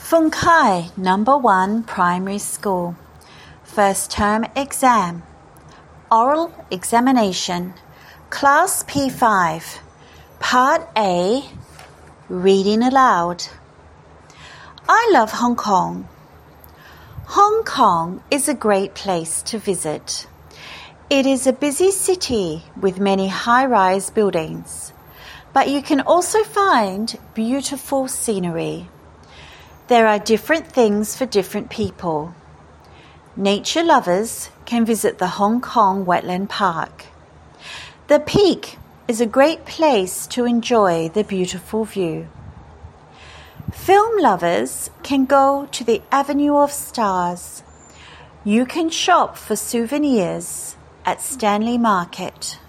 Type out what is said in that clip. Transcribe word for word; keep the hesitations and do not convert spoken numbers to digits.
Phung Khai Number one Primary School. First Term Exam. Oral Examination. Class P five. Part A. Reading Aloud. I love Hong Kong. Hong Kong is a great place to visit. It is a busy city with many high-rise buildings, but you can also find beautiful scenery. There are different things for different people. Nature lovers can visit the Hong Kong Wetland Park. The Peak is a great place to enjoy the beautiful view. Film lovers can go to the Avenue of Stars. You can shop for souvenirs at Stanley Market.